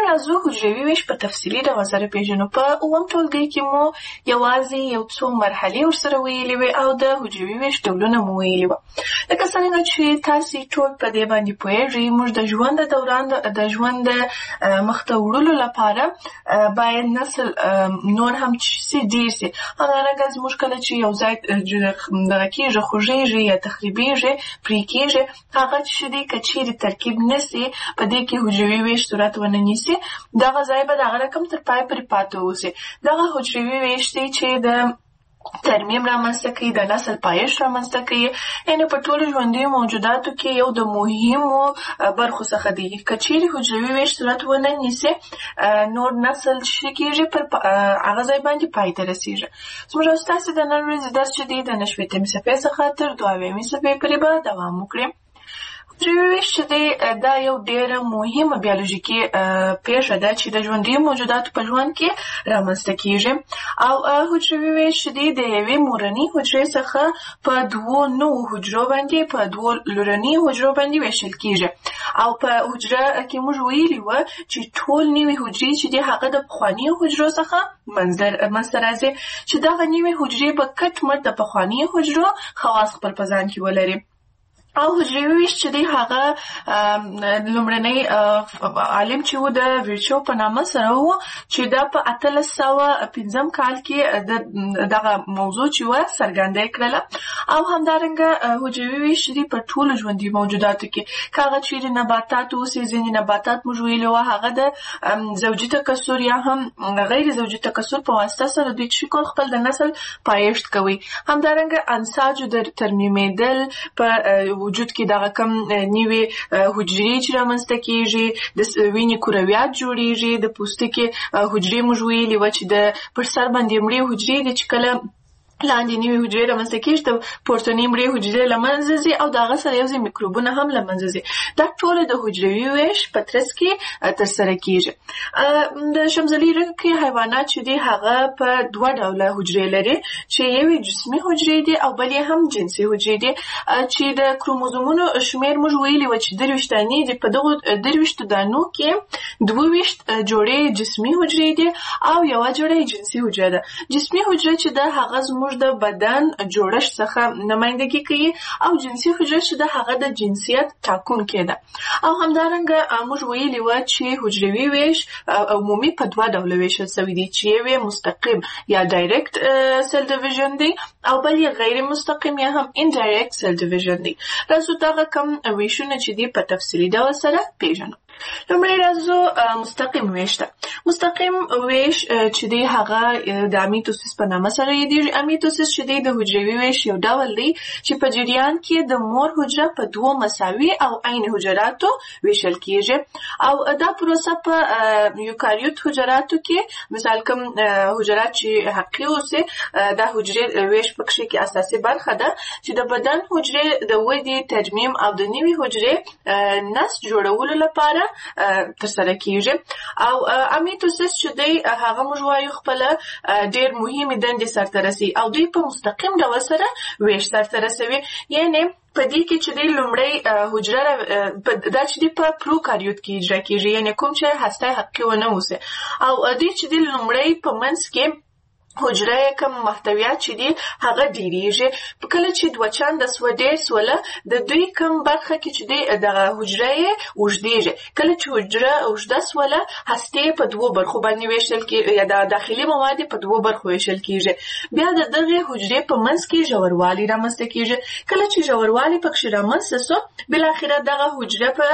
راځو حجروي ویش په تفصیلي ډول سره پیژنو. په اووم ټولګي کې مو یوازې یو څو مرحلې ورسره ویلې وې او د حجروي ویش ډولونه مو ویلي وه. لکه څرنګه چې تاسې ټول په دې باندې پوهېږئ، موږ د ژوند د دوران د ژوند د مخته وړلو لپاره باید نسل نور هم چې ډېر سي. همدارنګه زموږ کله چې یو ځای دغه کېږي، خوږېږي یا تخریبېږي، پرې کېږي، هغه چې دی که چېرې ترکیب نه سي، په دې کې حجروي ویش صورت ونه نیسي، دغه ځای به دغه رقم تر پای پورې پاتې اوسي. دغه حجروي ویش دی چې د ترمیم رامنځته کوي، د نسل پایښت رامنځته کوي. یعنې په ټولو ژوندیو موجوداتو کې یو د مهمو برخو څخه دی. که چېرې حجروي ویش صورت ونه نیسي، نور نسل چې کېږي پر هغه ځای باندې پای ته رسېږي. زموږ او ستاسې د نن ورځې درس چې دی د 9 صفحې څخه تر 2 صفحې پورې به دوام وکړي. حجروي ویش چې دی دا یو ډېره مهمه بیولوژیکي پېښه ده چې د ژوندیو موجوداتو په ژوند کې رامنځته کېږي. او حجروي ویش چې دی د یوې مورنۍ حجرې څخه په 2 نوو حجرو باندې په 2 لورنۍ حجرو باندې ویشل کېږي. او په حجره کې موږ ویلي وه چې ټول نوي حجرې چې دی هغه د پخوانیو حجرو څخه منځته راځي، چې دغه نوي حجرې به کټ مټ د پخوانیو حجرو خواص خپل په ځان کې ولري. او حجروي ویش چې دی هغه لومړنی عالم چې و د ویرچو په نامه سره و، چې دا په 1805 کال کې دغه موضوع چې و څرګنده یې کړله. او همدارنګه حجروي ویش چې دی په ټولو ژوندي موجوداتو کې، که هغه چېرې نباتات اوسي، ځینې نباتات موږ ویلي وه هغه د زوجي تکثر یا هم غیر زوجي تکثر په واسطه سره دوی چې کول خپل د نسل پایښت کوي. همدارنګه انساجو د ترمیمېدل په وجود کې دغه کم نوې حجرې چې رامنځته کېږي، د وینې کرویات جوړېږي، د پوستکي حجرې موږ ویلي وه چې د پر سر باندې مړې حجرې دي چې کله لاندې نوې حجرې رامنځته کېږي، د پورتنۍ مړې حجرې له منځه ځي او د هغه سره یو ځای میکروبونه هم له منځه ځي. دا ټوله د حجروي ویش په ترڅ کې ترسره کېږي. د شمزلي رنګې حیوانات چې دي هغه په 2 ډوله حجرې لري، چې یوې جسمي حجرې دي او بلې هم جنسي حجرې دي. چې د کروموزومونو شمېر موږ ویلي وه چې 23 دانې دي. په دغو 23 دانو کې 22 جوړې جسمي حجرې دي او 1 جوړه جنسي حجره ده. جسمي حجره چې ده هغه زموږ د بدن جوړښت څخه نمایندګي کوي، او جنسي حجره چې ده هغه د جنسیت ټاکونکې ده. او همدارنګه موږ ویلي وه چې حجروي ویش عمومي په 2 ډوله ویشل شوی دی، چې یو یې مستقیم یا ډایرکټ سیل ډیویژن دی او بل یې غیر مستقیم یا هم انډایرکټ سیل ډیویژن دی. راځو دغه کم ویشونه چې دی په تفصیلي ډول سره پیژنو. لومړی راځو مستقیم ویش ته. مستقیم ویش چې دی هغه د امیتوسیس په نامه سره یادېږي. امیتوسیس چې دی د حجروي ویش یو ډول دی چې په جریان کې د مور حجره په 2 مساوي او عین حجراتو ویشل کېږي. او دا پروسه په یوکاریوت حجراتو کې، مثال کوم حجرات چې حقیقي اوسي، دا حجرې ویش پکښې کې اساسي برخه ده چې د بدن حجرې د ودې، ترمیم او د نوي حجرې نسج جوړولو لپاره ترسره کېږي. او امیتوسیس چې دی هغه موږ وایو خپله ډېر مهمې دندې سرته رسوي او دوی په مستقیم ډول سره ویش سرته رسوي. یعنې په دې کې چې دی لومړی حجره دا چې دی په پروکاریوت کې اجرا کېږي، یعنې کوم چې هسته حقیقي ونه اوسي. او دوی چې دی لومړی په منځ کې حجره کم محتویات چې دي هغه ډیریږي. کله چې 2 چنده سوه ډېر سوله، د دوی کم برخه کې چې دی دغه حجره یې اوږدېږي. کله چې حجره اوږده سوله، هستې په 2 برخو باندې ویشل کېږي، یا د داخلي مواد په 2 برخو ویشل کېږي. بیا د دغې حجرې په منځ کې ژوروالی رامنځته کېږي. کله چې ژوروالی پکښې رامنځته سو، بالاخره دغه حجره په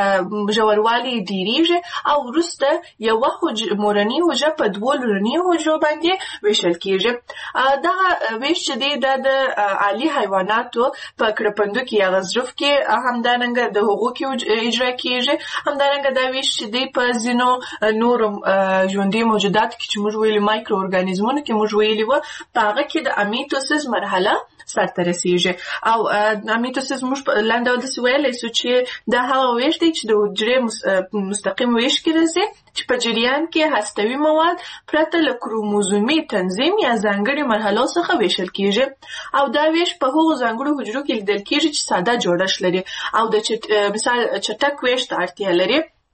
ژوروالی ډیریږي او وروسته یوه مورنۍ حجره په 2 لورنیو حجرو باندې ویشل کېږي. دغه ویش چې دی دا د عالي حیواناتو په کرپندو کې یا غضروف کې همدارنګه د هغو کې اجرا کېږي. همدارنګه دا ویش چې دی په ځینو نورو ژوندي موجوداتو کې چې موږ ویلي مایکرو ارګانیزمونو کې موږ ویلي وه، په هغه کې د امیتوسیس مرحله سرته رسېږي. او امیتوسیس موږ په لنډ ډول داسې ویلی سو چې دا هغه ویش دی چې د حجرې مستقیم ویش کې راځي، چې په جریان کې هستوي مواد پرته له کروموزومي تنظیم یا ځانګړي مرحلو څخه ویشل کېږي. او دا ویش په هغو ځانګړو حجرو کې لیدل کېږي چې ساده جوړښت لري او د مثال چټک ویش ته اړتیا لري.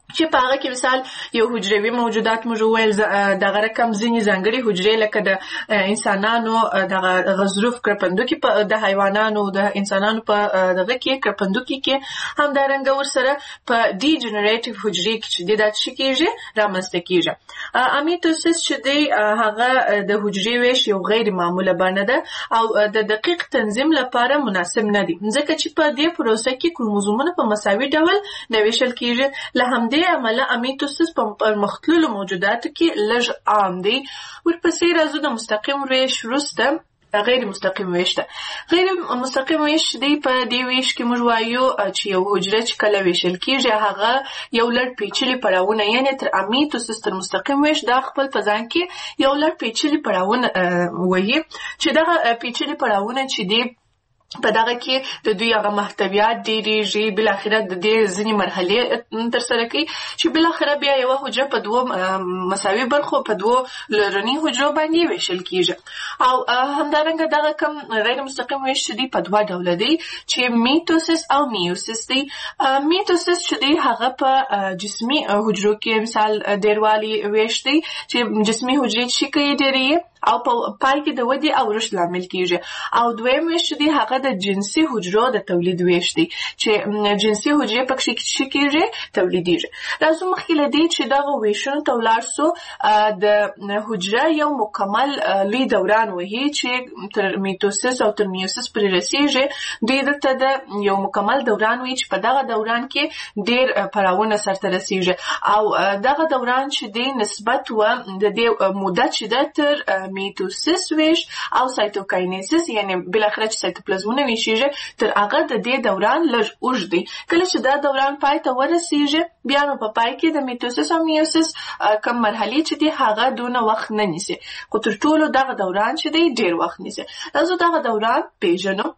چې په هغه کې مثال یو حجروي موجودات موږ وویل دغه رقم ځینې ځانګړي حجرې لکه د انسانانو دغه غضروف کرپندوکي د حیوانانو د انسانانو په دغه کې کرپندوکي کې همدارنګه ورسره په ډي جنریټیو حجرې کې چې دا څه کېږي رامنځته کېږي. امیټوسیس چې دی هغه د حجرې ویش یو غیر معموله بڼه ده او د دقیق تنظیم لپاره مناسب نه دی ځکه چې په دې پروسه کې کروموزومونه په مساوي ډول نه ویشل کېږي. له همدې عمله امیټوسیس په پرمختللو موجوداتو کې لږ عام دی. ورپسې راځو د مستقیم ویش وروسته غیر مستقیم ویش ده. غیر مستقیم ویش دی په دې ویش کې موږ وایو چې یو حجره چې کله ویشل کېږي هغه یو لړ پیچلي پړاوونه یعنې تر امیټوسیس تر مستقیم ویش دا خپل په ځان کې یو لړ پیچلي پړاوونه وایي چې دغه پیچلي پړاوونه چې دی په دغه کې د دوی هغه محتویات ډېرېږي بالاخره د دې ځینې مرحلې ترسره کوي چې بالاخره بیا یوه حجره په دوو مساوي برخو په دوو لرني حجرو باندې ویشل کېږي. او همدارنګه دغه کوم غیر مستقیم ویش چې دی په دوه ډوله دی چې میټوسیس او میوسیس دی. میټوسیس چې دی هغه په جسمي حجرو کې مثال ډېروالي ویش دی چې جسمي حجرې چې کوي ډېرې او په پای کې د ودې او رشد لامل کېږي. او دویم ویش چې دی هغه د جنسي حجرو د تولید ویش دی چې جنسي حجرې پکې څه کېږي تولیدېږي. راځو مخکې له دې چې دغه ویشونو ته ولاړ سو د حجره یو مکمل لوی دوران وهي چې تر میټوسیس او تر میوسیس پورې رسېږي. دوی دلته د یو مکمل دوران وي چې په دغه دوران کې ډېر پړاوونه سرته رسېږي او دغه دوران چې دی نسبت و د دې موده چې ده تر میټوسیس ویش او سایتوکاینیسیس یعنی بالاخره چې سایتوپلازمونه ویشيږي تر هغه د دې دوران لږ اوږد دی. کله چې دا دوران پای ته ورسیږي بیا نو په پای کې د میټوسیس او میوسیس کوم مرحلې چې دی هغه دونه وخت نه نیسي خو تر ټولو دغه دوران چې دی ډېر وخت نیسي. راځو دغه دوران پیژنو.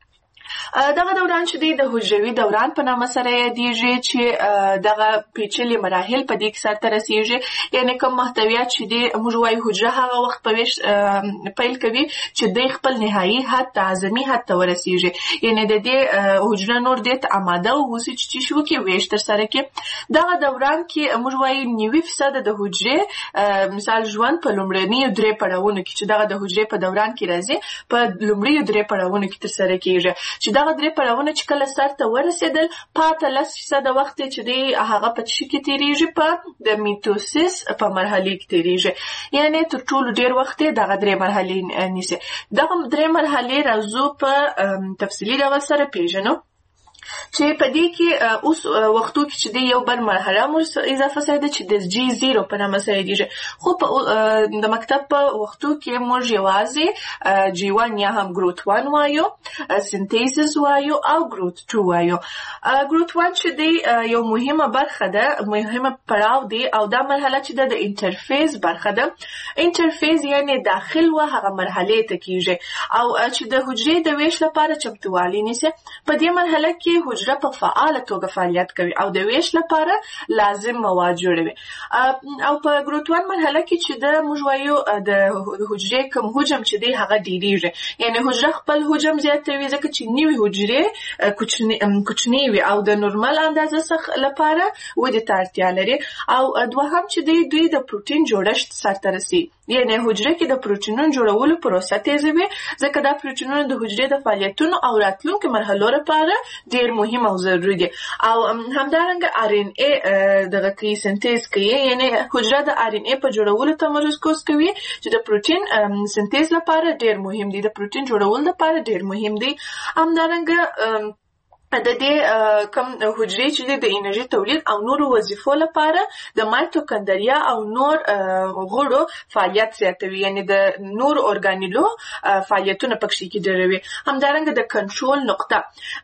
دغه دوران چې دی د حجروي دوران په نامه سره یادېږي چې دغه پیچلي مراحل په دې کې سرته رسېږي یعنې کوم محتویات چې دی موږ وایو حجره هغه وخت په ویش پیل کوي چې دی خپل نهایي حد ته اعظمي حد ته ورسېږي یعنې د دې حجره نور دې ته اماده واوسي چې څه وکړي ویش ترسره کړي. دغه دوران کې موږ وایو 90% د حجرې مثال ژوند په لومړنیو 3 پړاوونو کې چې دغه د حجرې په دوران کې راځي په لومړیو 3 پړاوونو کې ترسره کېږي چې دغه 3 پړاوونه چې کله سرته ورسېدل پاته 10% وخت چې دی هغه په څه کې تېرېږي په د میټوسیس په مرحلې کې تېرېږي یعنې تر ټولو ډېر وخت دغه 3 مرحلې نیسي. دغه 3 مرحلې راځو په تفصیلي ډول سره پیژنو چې په دې کې اوس وختو کې چې د یو بل مرحله مو اضافه شوې ده چې د G0 په نامه سره یادېږي خو په د مکتب په وختو کې موږ یوازې G1 یا هم ګروت 1 وایو سنتیسز وایو او ګروت 2 وایو. ګروت 1 چې دی یو مهمه برخه ده مهمه پړاو دی او دا مرحله چې د انټرفیس برخه ده. انټرفیس یعنی داخل و هغه مرحله ته کېږي او چې د حجرې د ویش لپاره چمتووالی نیسي. په دې مرحله کې حجره په فعاله توګه فعالیت کوي او د ویش لپاره لازم مواد جوړوي. او په ګروت 1 مرحله کې چې د موږ وایو د حجرې کوم حجم چې دی هغه ډېرېږي یعنی حجره خپل حجم زیاتوي ځکه چې نوې حجرې کوچنۍ وي او د نورمال اندازه څخه لپاره ودې ته اړتیا لري. او دوهم چې دوی د پروتین جوړښت سرته رسي یعنی حجره کې د پروتینونو جوړولو پروسه تیزوي ځکه دا پروتینونه د حجرې د فعالیتونو او راتلونکو مرحلو لپاره ډېر مهم او ضروري دي. او همدارنګه RNA دغه کوي سنتیز کوي یعنی حجره د RNA په جوړولو تمرکز کوي چې د پروتین سنتیز لپاره ډېر مهم دي د پروتین جوړولو لپاره ډېر مهم دي. همدارنګه د دې کوم حجرې چې د انرژي تولید او نورو وظیفو لپاره د مایټوکاندریا او نور غړو فعالیت زیاتوي یعنی د نور اورګانیلو فعالیتونه پکې کې ډېروي. همدارنګه د کنټرول نقطه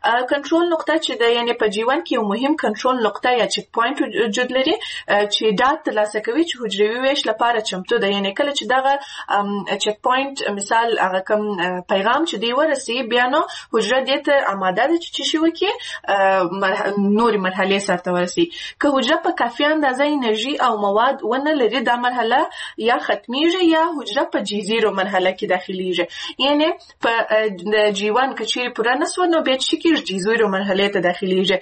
چې د یعنی په G1 کې یو مهم کنټرول نقطه یا چک پوینټ وجود لري چې ډاټا ترلاسه کوي چې حجروي ویش لپاره چمتو ده یعنی کله چې دغه چک پوینټ مثال هغه کوم پیغام چې دی ورسي بیا نو حجره دې ته آماده ده چې شي وکړي کې نوري مرحلې سرته ورسي. که حجره په کافي اندازه انرژي او مواد ونه لري دا مرحله یا ختمیږي یا حجره په G0 مرحله کې داخليږي. یعنی په G1 کې چیرې پوره نسو نو بیا چې کېږي G0 مرحله ته داخليږي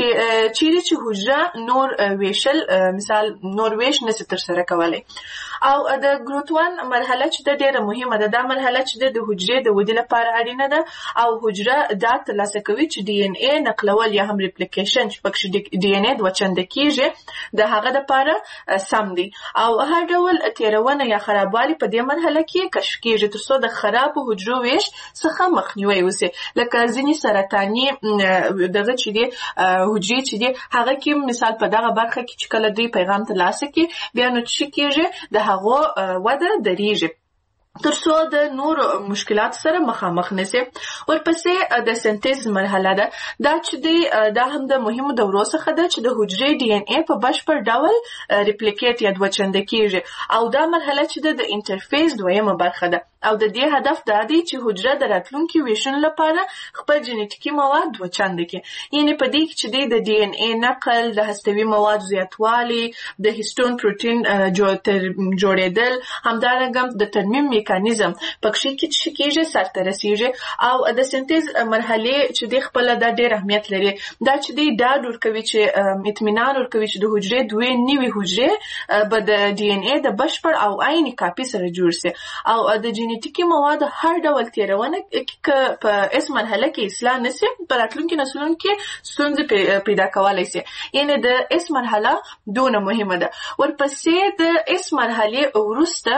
چې حجره نور ویشل مثال نور ویش نشي تر سره کولای. او د ګروت 1 مرحله چې د ډیره مهمه ده. دا مرحله چې د حجرې د ودې لپاره اړینه ده او حجره دا ترلاسه کوي چې ډي ان اي نقلول یا هم ریپلیکیشن چې پکې ډي ان اي دوه چنده کیږي د هغه لپاره سم دي. او هر ډول تیرونه یا خرابوالي په دې مرحله کې کشف کیږي ترڅو د خراب حجرو ویش څخه مخنیوي وشي. لکه ځینې سرطاني دغه چې دي حجرې چې دي هغه کې مثال په دغه برخه کې چې کله دوی پیغام ترلاسه کوي بیا نو چې کیږي د هغه وده دریږي ترڅو د نور مشکلات سره مخامخ نشي. ورپسې د سنتیز مرحله ده. دا چې دا هم د مهمو دورو څخه ده چې د حجرې ډي ان اي په بشپړ ډول ریپلیکیټ یا دوه چنده کیږي او دا مرحله چې د انټرفیس دویمه برخه ده او د دې هدف دا دی چې حجره د راتلونکي ویشن لپاره خپل جنټیکي مواد دوه چنده کړي. یعنی په دې کې چې د ډي ان اي نقل د هستوي مواد زیاتوالی د هیستون پروتین جوړېدل همدارنګه د ترمیم میکانیزم پکې چې کېږي سرته رسیږي. او د سنتیز مرحله چې د خپل د ډېر اهمیت لري دا چې دا ورکوي چې اطمینان ورکوي چې د حجرې دوه نیوي حجرې به د ډي ان اي د بشپړ او عیني کاپي سره جوړ شي او د جنټیکي مواد هر ډول تیرونه په اس مرحله کې اصلاح نشي په راتلونکي نسلونو کې ستونزې پیدا کولای شي. یعنی د اس مرحله دونه مهمه ده. ورپسې د اس مرحله وروسته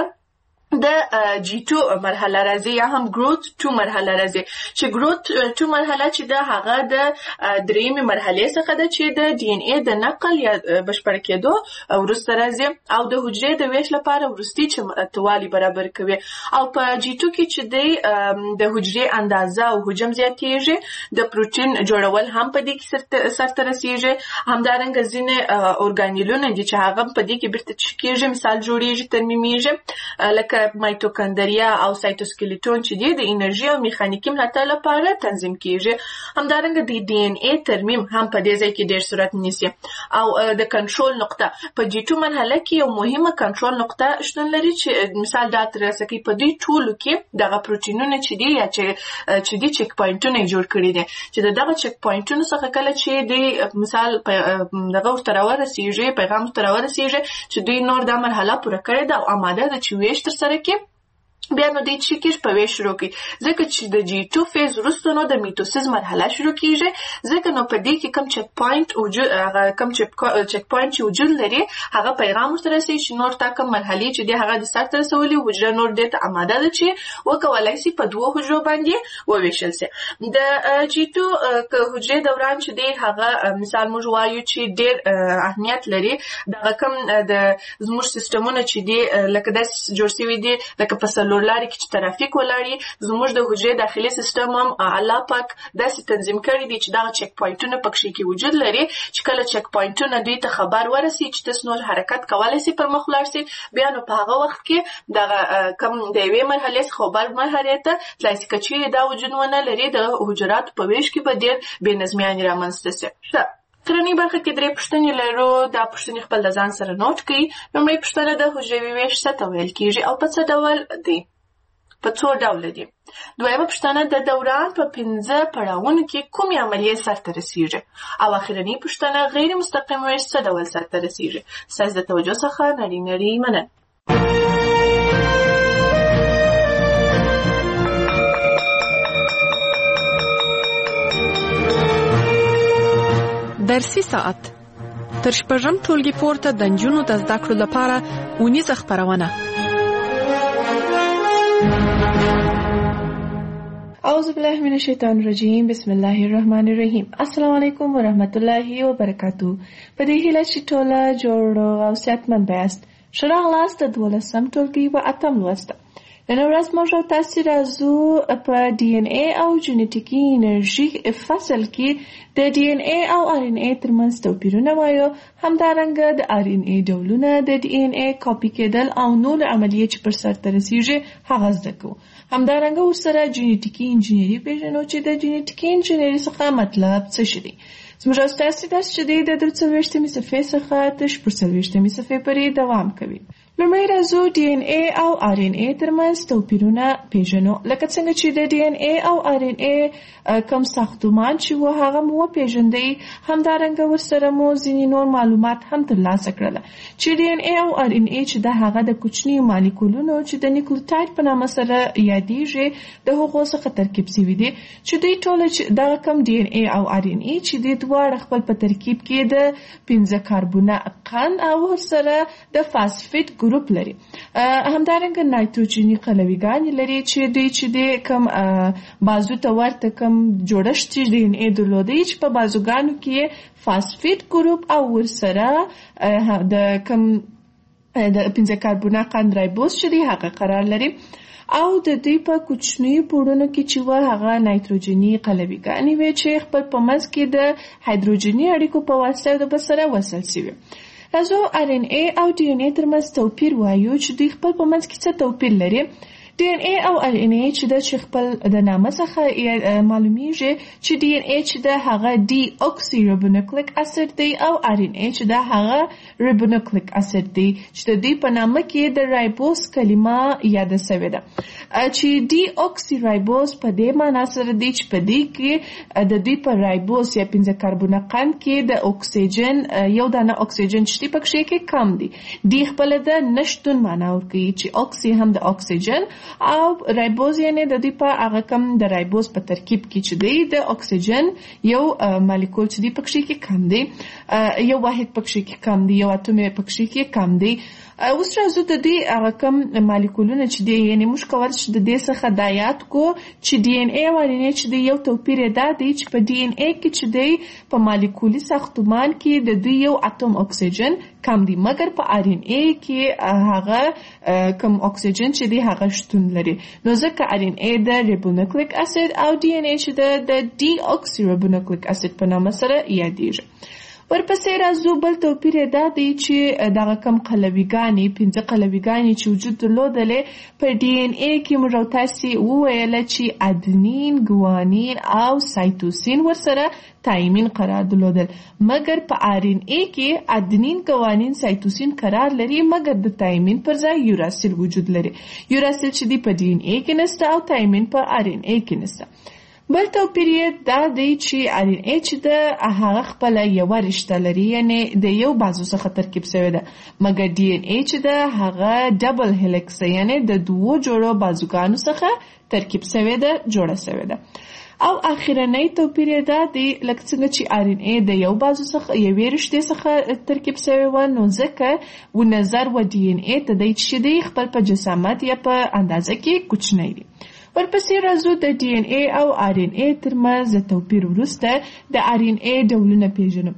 د G2 مرحله راځي یا هم ګروت 2 مرحله راځي چې ګروت 2 مرحله چې د هغه د درېمې مرحله څخه ده چې د ډي ان اي د نقل یا بشپړ کېدو وروسته راځي او د حجرې د ویش لپاره وروستي چمتووالی برابر کوي. او په G2 کې چې د حجرې اندازه او حجم زیاتېږي د پروتین جوړول هم په دې کې سرته رسیږي. همدارنګه ځینې اورګانیلونه دي چې هغه په دې کې بیرته کېږي مثال جوړېږي ترمیمیږي لکه مایټوکاندریا او سایټوسکلیټون چې د انرژي او میخانیکي ملاتړ لپاره تنظیم کیږي. همدارنګه د ډي ان اي ترمیم هم په دې ځای کې ډېر صورت نیسي. او د کنټرول نقطه په G2 مرحله کې یو مهمه کنټرول نقطه شتون لري چې مثال دا ترسه کوي په دې ټولو کې دغه پروتینونه چې دي یا چې دي چک پوینټونه جوړ کړي دي چې دغه چک پوینټونو څخه کله چې د مثال دغه ورته ورسیږي پیغام ته ورسیږي چې دوی نور د مرحله پوره کړي دا او آماده ده چې ویش تر سره کې بیا نو د چیکر په ویش شروع کی ځکه چې د G2 فیز وروسته نو د میټوسیس مرحله شروع کیږي ځکه نو په دې کې کم چک پوینټ وجود هغه کم چک پوینټ چې وجود لري هغه پیغام ورته رسي چې نور تا کم مرحله چې د هغه د سر تر رسولي حجره نور د آماده ده چې وکولای شي په دوه حجرو باندې وویشل شي. د G2 که حجره دوران چې د هغه مثال موږ وایو چې ډېر اهمیت لري دا کم د زموږ سیستمونه چې دی لکه د جوړ شوی دی لکه په لاري کې چې ترافیک ولري زموږ د حجرې داخلي سیستم هم الله پاک داسې تنظیم کړی دی چې دا چک پوینټونه پکې کې وجود لري چې کله چک پوینټونه دوی ته خبر ورسي چې تاسو نور حرکت کولای شي پر مخ لاړ شي بیا نو په هغه وخت کې دا کم د یوې مرحلې څخه بل مرحله ته تلای شي چې دا وجود ونه لري د حجرات په ویش کې به ډېر بې نظمیان رامنځته شي. ترنی برخه کې درې پوښتنې لرو. دا پوښتنې خپل د ځان سره نوٹ کړئ. لومړی پوښتنه د حجروي ویش څه ته ویل کیږي او په څه ډول دی؟ په څو ډول دي؟ دویمه پوښتنه د دوران په 15 پړاوونو کې کومې عملیې سرته رسیږي؟ او اخرنۍ پوښتنه غیر مستقیم ویش څه ډول سرته رسیږي؟ ستاسو د توجه څخه نړۍ مننه. درسي ساعت تر شپږم ټولګي پورته د نجونو د زده کړو لپاره اونیزه خپرونه. اعوذ بالله من الشیطان الرجیم بسم الله الرحمن الرحیم. السلام علیکم ورحمت الله وبرکاتہ. په دې هیله چې ټوله جوړ او صحتمند یاست. ښه راغلاست د 12م ټولګي په 8م لوست. نن ورځ موږ تاسو راځو په ډي ان اي او جینټیکي انرژي فصل کې د ډي ان اي او ار ان اي ترمنځ توپیرونه وایو. همدارنګه د ار ان اي ډولونه، د ډي ان اي کاپي کېدل او نور عملیې چې پر سرته رسیږي هغه زده کوو. همدارنګه ورسره جینټیکي انجینري پیژنو چې د جینټیکي انجینري څخه مطلب څه شي دی. زموږ ستاسو درس چې دی د 43مې صفحې څخه تر 40مې صفحې پورې دوام کوي. لومړی راځو ډي ان اي او ار ان اي ترمنځ توپیرونه پیژنو. لکه څنګه چې د ډي ان اي او ار ان اي کوم ساختمان چې و هغه مو پیژندئ، همدارنګه ورسره مو ځینې نور معلومات هم ترلاسه کړل چې ډي ان اي او ار ان اي چې د هغه د کوچنیو مالیکولونو چې د نیوکلیوټاید په نامه سره یادېږي د هغو څخه ترکیب شوي دي، چې دوی ټول دغه کوم ډي ان اي او ار ان اي چې دوی دواړه خپل په ترکیب کې د 5 کاربونه قند او ورسره د فاسفیت ګروپ لري. همدارنګه نایتروجني قلویګان لري چې دوی چې د کم بازو ته ورته کم جوړښت چې ډي ان اي درلودي چې په بازوګانو کې فاسفیت ګروپ او ورسره د کم د 5 کاربونه قند رایبوز چې دی هغه قرار لري او د دې په کوچنیو پوړونو کې چې و هغه نایتروجني قلویګانې وي چې خپل په منځ کې د هایدروجني اړیکو په واسطه د بسره وصل شوي. راځو ار ان اي او ډي ان اي ترمنځ توپیر وایو چې دوی خپل په منځ کې څه توپیر لري. ډي ان اي او ار ان اي چې د خپل د نامه څخه معلومیږي چې ډي ان اي چې د هغه ډي اوکسي رایبونوکلیک اسید دی او ار ان اي چې د هغه رایبونوکلیک اسید دی چې د دې په نامه کې د رایبوز کلمه یاد شوې ده. چې ډي اوکسي رایبوز په دې معنی سره دی چې په دې کې د دې په رایبوز یا 5 کاربونه قند کې د اکسیجن یو دانه اکسیجن چې پکې کې کم دی. دی خپل د نشټون معنی ورکوي چې اوکسي هم د اکسیجن او رایبوز یعنی د دې په هغه کم د رایبوز په ترکیب کې چې دی د اکسیجن یو مالیکول چې دی پکې کې کم دی، یو واحد پکې کې کم دی، یو اتوم پکې کې کم دی. اوس راځو د دې هغه کم مالیکولونه چې دی یعنی موږ کول چې د دې څخه د یاد کو چې ډي ان اي او ار ان اي چې دی یو توپیر دا دی چې په ډي ان اي کې چې دی په مالیکولي ساختمان کې د دوی یو اتوم اکسیجن کم دی، مګر په ار ان اي کې هغه کم اکسیجن چې دی هغه شتون لري. نو ځکه ار ان اي د رایبونوکلیک اسید او ډي ان اي چې د ډي اوکسي رایبونوکلیک اسید په نامه سره یادېږي. ورپسې راځو بل توپیر دا دی چې دغه کم قلویګانې 5 قلویګانې چې وجود درلودلې په ډي ان اي کې موږ تاسو وویل چې ادنین، ګوانین او سایتوسین ورسره تایمین قرار درلودل، مګر په ار ان اي کې ادنین، ګوانین، سایتوسین قرار لري مګر د تایمین پر ځای یوراسیل وجود لري. یوراسیل چې دی په ډي ان اي کې نشته او تایمین په ار ان اي کې نشته. بل توپیر دا دی چې ار ان اي چې د هغه خپل یو رشته لري یعنی د یو بازو څخه ترکیب شوی ده، مګر ډي ان اي چې د هغه ډبل هلیکس یعنی د دوه جوړو بازوګانو څخه ترکیب شوی ده، جوړه شوی ده. او اخیرنی توپیر دا دی لکه څنګه چې ار ان اي د یو بازو څخه یوې رشتې څخه ترکیب شوی و، نو ځکه و نظر و ډي ان اي ته دی چې دی خپل په جسامت یا په اندازه کې کوچنی دی. ورپسې راځو د ډي ان اي او ار ان اي ترمنځ د توپیر وروسته د ار ان اي ډولونه پیژنو.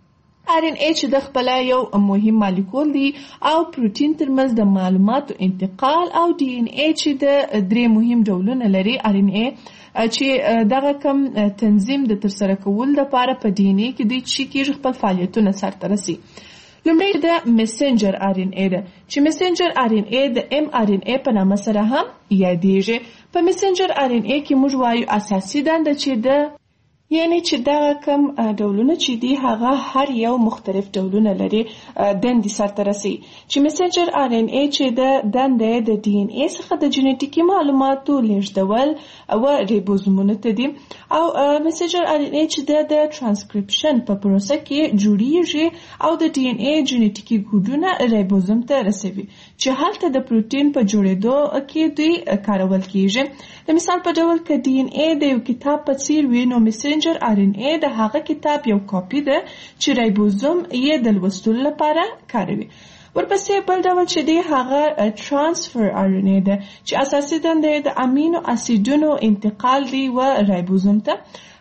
ار ان اي چې د خپل یو مهم مالیکول دی او پروتین ترمنځ د معلوماتو انتقال، او ډي ان اي چې د 3 مهم ډولونه لري. ار ان اي چې دغه کم تنظیم د ترسره کول لپاره په ډي ان اي کې دی چې کیږي خپل فعالیتونه سرته رسي. لومړی د میسنجر ار ان اي ده چې میسنجر ار ان اي د ام ار ان اي په نامه سره هم یادېږي. په میسنجر ار ان اي کې موږ وایو اساسي دنده چې ده یعنی چې دغه کم ډولونه چې دی هغه هر یو مختلف ډولونه لري دندې سرته رسي. چې میسنجر ار ان اي چې د دنده د ډي ان اي څخه د جینټیکي معلوماتو لیږدول او ریبوزومونو ته دي، او میسنجر ار ان اي چې د ترانسکریپشن په پروسه کې جوړیږي او د ډي ان اي جینټیکي کوډونه ریبوزوم ته رسوي چې هلته د پروتین په جوړېدو کې دوی کارول کیږي. د مثال په ډول که ډي ان اي د یو کتاب په څیر وي، نو میسنجر ار ان اي د هغه کتاب یو کاپي ده چې رایبوزوم یې د لوستلو لپاره کاروي. ورپسې بل ډول چې دی هغه ترانسفر ار ان اي ده چې اساسي دنده د امینو اسیدونو انتقال دی و رایبوزوم ته.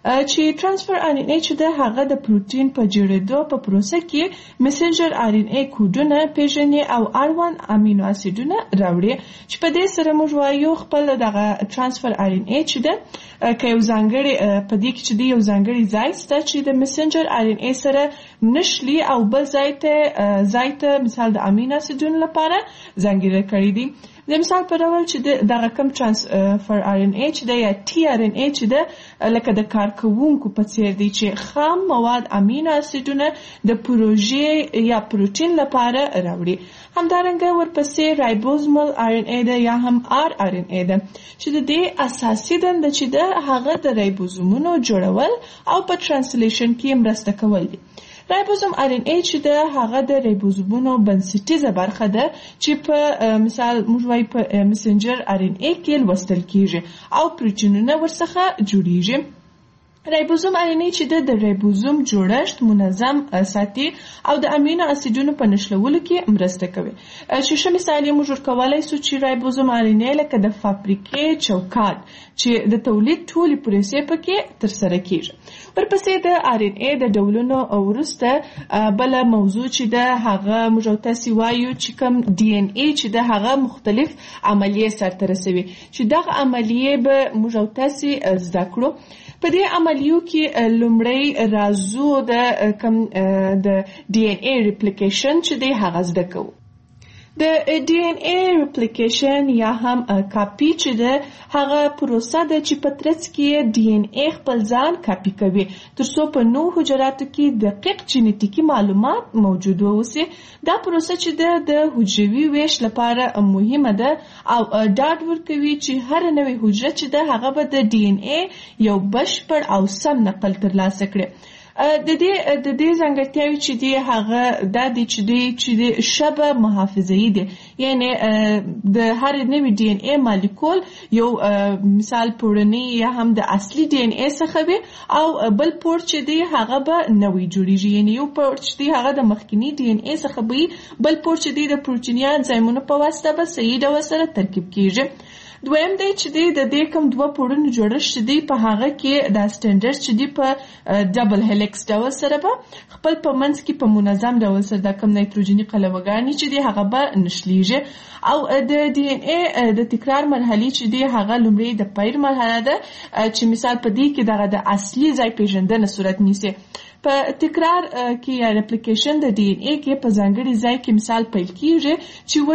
چې ترانسفر آر ان اے چې د هغه د پروتین په جوړېدو په پروسه کې میسنجر آر ان اے کوډونه پیژني او R1 امینو اسیدونه راوړي چې په دې سره موږ وایو خپل دغه ترانسفر آر ان اے چې د که یو ځانګړي په دې کې چې د یو ځانګړي ځای شته چې د میسنجر آر ان اے سره نشلی او بل ځای ته مثال د امینو اسیدونو لپاره ځانګړي کړی دي. د مثال په ډول چې دغه کوم ترانسفر آر ان اے چې د یا ټي آر ان اے چې د لکه د کارکوونکو په څیر دی چې خام مواد امینو اسیدونه د پروژې یا پروتین لپاره راوړي. همدارنګه ورپسې رایبوزمل آر ان اے ده یا هم آر ان اے ده چې د دې اساسي دنده چې د هغه د رایبوزومونو جوړول او په ترانسلیشن کې مرسته کول دي. رایبوزوم آر ان اے چې د هغه د رایبوزومونو بنسټیزه برخه ده چې په مثال موږ وایو په میسنجر آر ان اے کې لوستل کیږي او پروتینونه ورڅخه جوړیږي. رایبوزوم آر ان اے چې د رایبوزوم جوړښت منظم ساتي او د امینو اسیدونو په نښلولو کې مرسته کوي. چې ښه مثال یې موږ ورکولی سو چې رایبوزوم آر ان اے لکه د فابریکې چوکاټ چې د تولید ټولې پروسې پکې ترسره کیږي. ورپسې د آر ان اے د ډولونو وروسته بله موضوع چې د هغه موږ تاسې وایو چې کوم ډي ان اے چې د هغه مختلف عملیې سرته رسوي چې دغه عملیې به موږ تاسې زده کړو. په دې عملیو کې لومړی راځو د کوم د ډي ان اے ریپلیکیشن چې دی هغه زده کوو. د ډي ان اے ریپلیکیشن یا هم کاپی چې ده هغه پروسه ده چې په ترڅ کې ډي ان اے خپل ځان کاپی کوي ترڅو په نوو حجراتو کې دقیق جینیتیکي معلومات موجود واوسي. دا پروسه چې ده د حجروي ویش لپاره مهمه ده او ډاډ ورکوي چې هر نوې حجره چې ده هغه به د ډي ان اے یو بشپړ او سم نقل ترلاسه کړي. د دې ځانګړتیاوې چې دی هغه دا دی چې دی شبه محافظه‌ای دی، یعنی د هر نوې ډي ان اے مالیکول یو مثال پوړنی یا هم د اصلي ډي ان اے څخه وي او بل پور چې دی هغه به نوې جوړیږي، یعنی یو پور چې دی هغه د مخکینی ډي ان اے څخه وي، بل پور چې دی د پروتینیا انزایمونو په واسطه به صحیح ډول سره ترکیب کیږي. دویم دی چې دی د دې کوم دوه پوړونو جوړښت دی په هغه کې د سټنډرډ چې دی په ډبل هلیکس ډول سره به خپل په منځ کې په منظم ډول سره د کوم نایتروجني قلوه‌ګانې چې دی هغه به نښلیږي او د ډي ان اے د تکرار مرحلې چې دی هغه لومړی د پیر مرحله ده چې مثال په دې کې دغه د اصلي ځای پیژندنه صورت نیسي. په تکرار کې یا ریپلیکیشن د ډي ان اے کې په ځانګړي ځای کې مثال پیل کیږي چې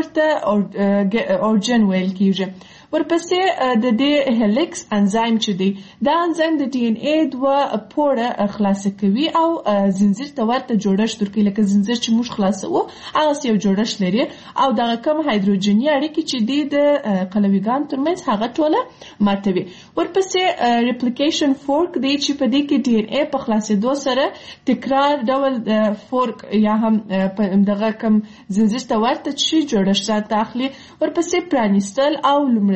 ورته اورجن ویل کیږي. ورپسې د دې هلیکس انزایم چې دی دا انزایم د ډي ان اے دوه پوړه خلاصه کوي او زنجیر ته ورته جوړښت ورکوي، لکه زنجیر چې موږ خلاصوو هغه یو جوړښت لري او دغه کوم هایدروجني اړیکې چې دی د قلویګانو ترمنځ هغه ټوله ماتوي. ورپسې ریپلیکیشن فورک دی چې په دې کې ډي ان اے په خلاصېدو سره تکرار ډول فورک یا هم دغه کوم زنجیر ته ورته چې جوړښت ځان اخلي. ورپسې پرانیستل او لومړنۍ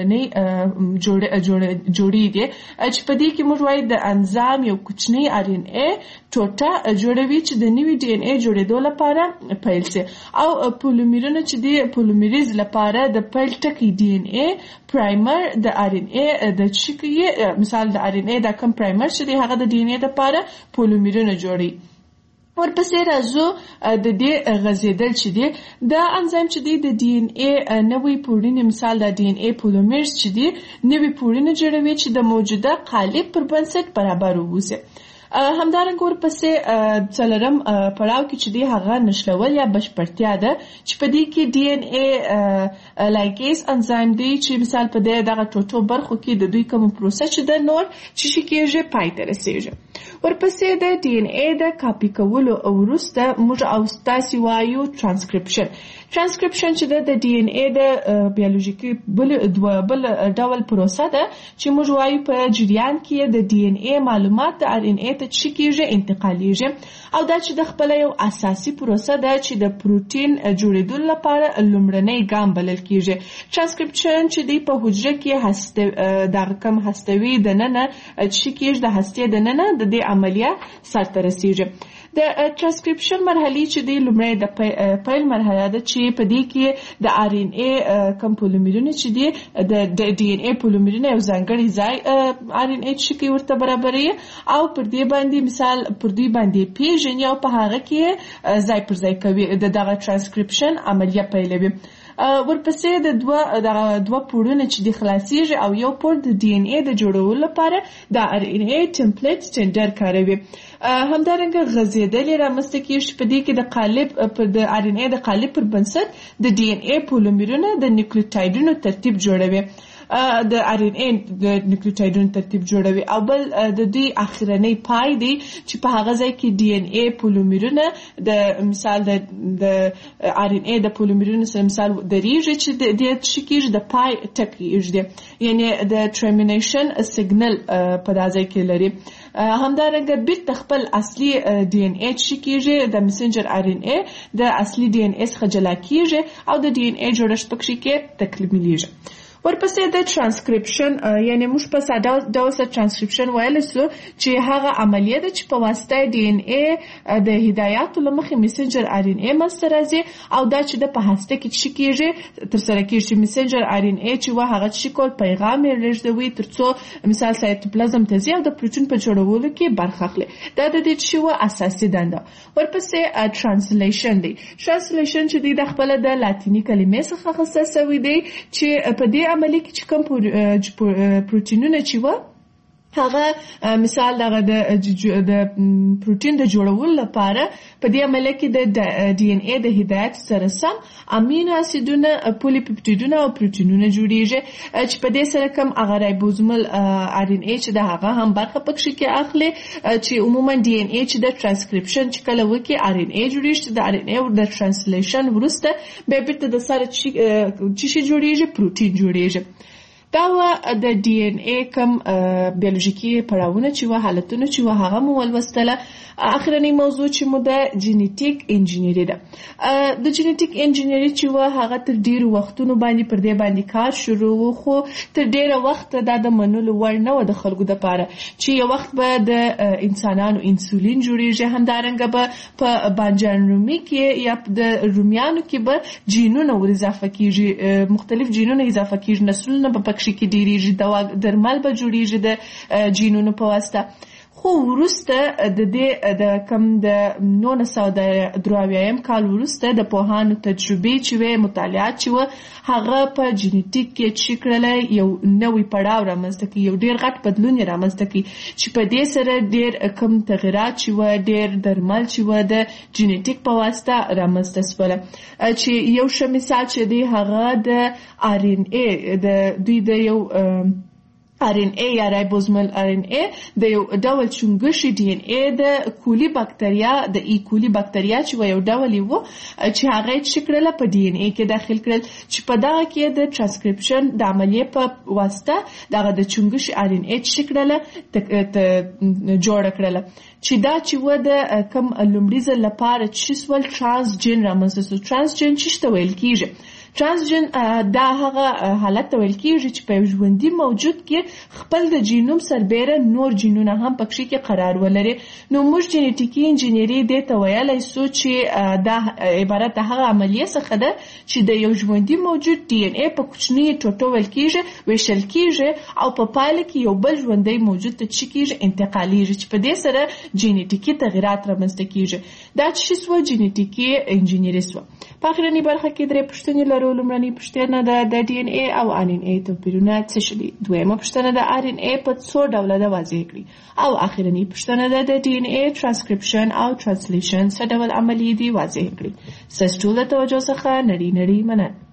جوړې دي چې په دې کې موږ وایو د انزایم یو کوچنی آر ان اے ټوټه جوړوي چې د نوي ډي ان اے جوړېدو لپاره پیل سي او پولیمرونه چې دی پولیمریز لپاره د پیل ټکی ډي ان اے پرایمر د آر ان اے د چیکي مثال د آر ان اے د کوم پرایمر چې دی هغه د ډي ان اے لپاره پولیمرونه جوړي. ورپسې راځو د دې غځېدل چې دی دا انزایم چې دی د ډي ان اے نوې پوړنې مثال د ډي ان اے پولیمرز چې دی نوې پوړنې جوړوي چې د موجوده قالب پر بنسټ برابر واوسي. همدارنګه ورپسې څلورم پړاو کې چې دی هغه نښلول یا بشپړتیا ده چې په دې کې ډي ان اے لایګیز انزایم دی چې مثال په دغه ټوټو برخو کې د دوی کوم پروسه چې د نور چې کېږي پای ته رسېږي. ورپسې د ډي ان اے د کاپي کولو وروسته موږ او تاسې وایو ترانسکریپشن چې د ډي ان اے د بیولوژیکي بل ډول پروسه ده چې موږ وایو په جریان کې د ډي ان اے معلومات د آر ان اے ته چې کېږي انتقالیږي او دا چې د خپله یو اساسي پروسه ده چې د پروتین جوړېدو لپاره لومړنی ګام بلل کېږي. ترانسکریپشن چې دی په حجره کې دغه کوم هستوي دننه چې کېږي د هستې دننه د دې عملیه سرته رسېږي. د ترانسکریپشن مرحله چې د لومړی د پیل مرحله ده چې په دې کې د آر ان ای کوم پولیمرونه چې دي د ډي ان ای پولیمرونه یو ځانګړي ځای آر ان ای چې ورته برابري او پر دې باندې مثال پر دې باندې پیژني او په هغه کې ځای پر ځای کوي دغه ترانسکریپشن عملیه پیلوي. ورپسې د دوه پوړونه چې د خلاصيږي او یو پوړ د ډي ان ای د جوړولو لپاره د آر ان ای ټمپلیټ سټینډرډ کاروي. همدارنګه غځېدلې رامنځته کېږي په دې کې د قالب پر د آر ان ای د قالب پر بنسټ د ډي ان ای پولیمرونه د نیوکلیوټایډونو ترتیب جوړوي. د آر ان ای د نیوکلیوټایډونو ترتیب جوړوي او بل د دې اخرنی پای دی چې په هغه ځای کې ډي ان ای پولیمرونه د مثال د آر ان ای د پولیمرونو سره مثال درېږي چې د شکیږي د پای ټکیږي یعنی د ټرمینیشن سیګنل په دا ځای کې لري. همدارنګه بیرته خپل اصلي ډي ان ای شکیږي د میسنجر آر ان ای د اصلي ډي ان ای څخه جلا کیږي او د ډي ان ای جوړښت پکې کې تکمیلېږي. ورپسې د ترانسکریپشن یعنی موږ په ساده ډول سره ترانسکریپشن ویلی سو چې هغه عملیه ده چې په واسطه ډي ان ای د هدایاتو له مخې میسنجر آر ان ای منځته راځي او دا چې د په هسته کې څه کېږي ترسره کېږي چې میسنجر آر ان ای چې هغه څه کول پیغام یې لېږدوي تر څو مثال سایتوپلازم ته ځي او د پروټین په جوړولو کې برخه اخلي. دا د دې چې اساسي دنده. ورپسې ترانسلیشن دی. ترانسلیشن چې د خپل د لاتینی کلمې څخه اخیستل شوی دی چې په دې عملیه کې چې کوم پروتینونه چې هغه مثال دغه د پروتین د جوړولو لپاره په دې عملیه کې د ډي ان ای د هدایت سره سم امینو اسیدونه پولیپپټیدونه او پروتینونه جوړیږي چې په دې سره کوم هغه رایبوزومل آر ان ای چې د هغه هم برخه پکې کې اخلي چې عموما ډي ان ای چې د ترانسکریپشن چې کله وکي آر ان ای جوړیږي د آر ان ای او د ترانسلیشن وروسته به بیرته د سره چې جوړیږي پروتین جوړیږي. دا د ډي ان ای کوم بیولوژیکي پړاوونه چې حالتونه چې هغه مو ولوستله. اخرنی موضوع چې مو د جینیټیک انجینری ده. د جینیټیک انجینری چې هغه تر ډیرو وختونو باندې پر دې باندې کار شروع خو تر ډیره وخت د منلو وړ نه و د خلکو لپاره چې یو وخت به د انسانانو انسولین جوړیږي. همدارنګه به په بانجان رومي کې یا د رومیانو کې به جینونه ور اضافه کیږي مختلف جینونه اضافه کیږي نسلونه په پکې کې ډیریږي دوا درمل به جوړیږي د جینونو په واسطه. خو وروسته د دې د کم د 1983 کال وروسته د پوهانو تجربې چې مطالعات چې هغه په جینیټیک کې چې کړل یو نوې پړاو رامنځته کوي یو ډیر غټ بدلون رامنځته کوي چې په دې سره ډیر کم تغیرات چې ډیر درمل چې د جینیټیک په واسطه رامنځته شول چې یو ښه مثال چې دی هغه د آر ان ای د دوی د یو آر ان ای یا رایبوزومل آر ان ای د یو ډول چونګښي ډي ان ای د کولی بکټریا د ای کولی بکټریا چې یو ډول وو چې هغه چې کړل په ډي ان ای کې داخل کړل چې په دغه کې د ترانسکریپشن د عملیې په واسطه دغه د چونګښي آر ان ای چې کړل جوړ کړل چې دا چې د کم لومړي ځل لپاره چې سول ترانسجن رامنځته شو. ترانسجن چې ویل کیږي ترانسجن دا هغه حالت ویل کیږي چې په ژوندۍ موجود کې خپل د جینوم سربېره نور جینونه هم پکې کې قرار ولري. نو موږ جینیټیکي انجینری د تویلای سو چې دا عبارت د هغه عملیه څخه ده چې د یو ژوندۍ موجود ډي ان ای په کوچني ټوټو ویل کیږي ویشل کیږي او په پایله کې یو بل ژوندۍ موجود ته چې کیږي انتقالیږي چې په دې سره جینیټیکي تغیرات رامنځته کیږي. دا چې سو جینیټیکي انجینری سو. په اخرنی برخه کې درې پوښتنې لرو. لومړنۍ پوښتنه د ډي ان ای او آر ان ای توپیرونه څه شي دي. دویمه پوښتنه د آر ان ای په څو ډوله ده واضح کړي او اخرنی پوښتنه د ډي ان ای ترانسکریپشن او ترانسلیشن څه ډول عملی دي واضح کړي. ستاسو ټول د توجه څخه نړۍ مننه.